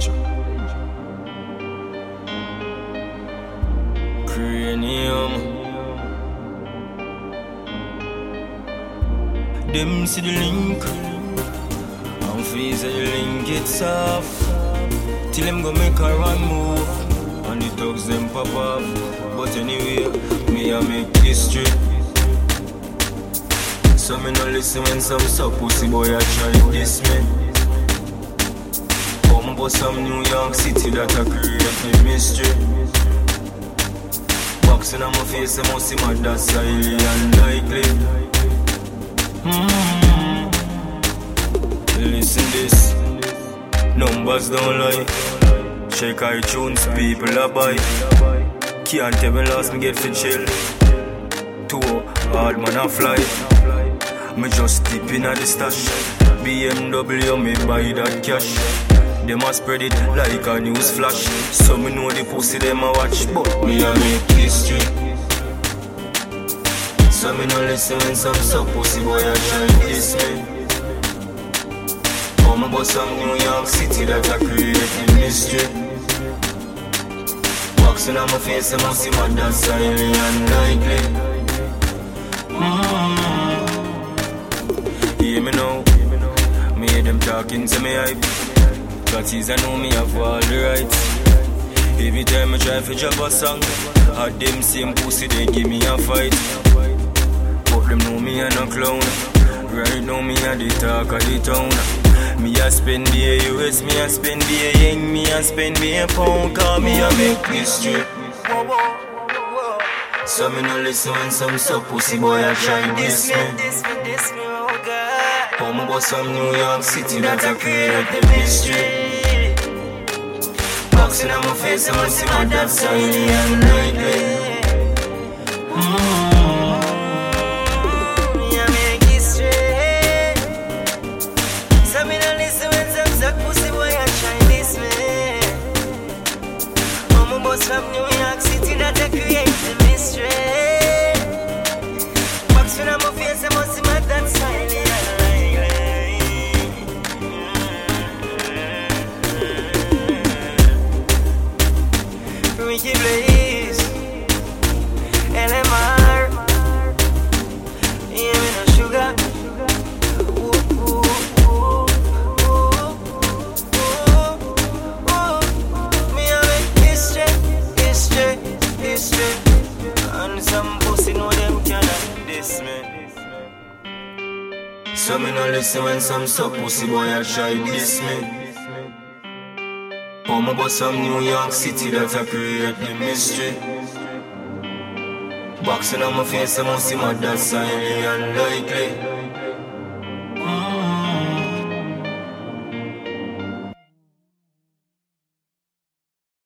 danger. Cranium. Them see the link, and freeze the link it's off. Till them go make a run move, and the thugs them pop off. But anyway, me a make history. So me no listen when some suck pussy boy a try diss me. Come about some New York City that a create a mystery. Boxing on my face, I must see my that's highly unlikely. Listen this, numbers don't lie. Check iTunes, people are buy. Can't tell me last me get for chill. Too hard man a fly. Me just tip in at the stash. BMW me buy that cash. Them a spread it like a news flash. So me know the pussy them a watch, but me a make history. So me no listen when some suck pussy boy a try diss me. Come about some New York City that a create a mystery. Boxing on my face, I must see my that's highly unlikely. Hear me now, me hear them talking to me hype. Cause I know me have all the rights. Every time I try to drop a song, all them same pussy they give me a fight. But them know me a no clown. Right now me a the talk of the town. Me a spend the US, me a spend the yen, me a spend the pound. Cause me a make history. So me no listen when some suck pussy boy a try diss me. Come about some New York City that a create the mystery. Boxing on my face, I must see my that's highly unlikely. Me a make history. So me no listen when some suck pussy boy a try diss me. Come about some New York City that a create the mystery. Boxing on my face, I must see my that's highly unlikely. Ricky Blaze, LMR, yeah, me no sugar. Ooh, ooh, ooh, ooh, ooh, ooh. Me a make history, history, history. And some pussy know them cannot diss me. So me no listen when some suck pussy boy a try diss me. Come about some New York City that a create the mystery. Boxing on my face, I must see my that's highly unlikely.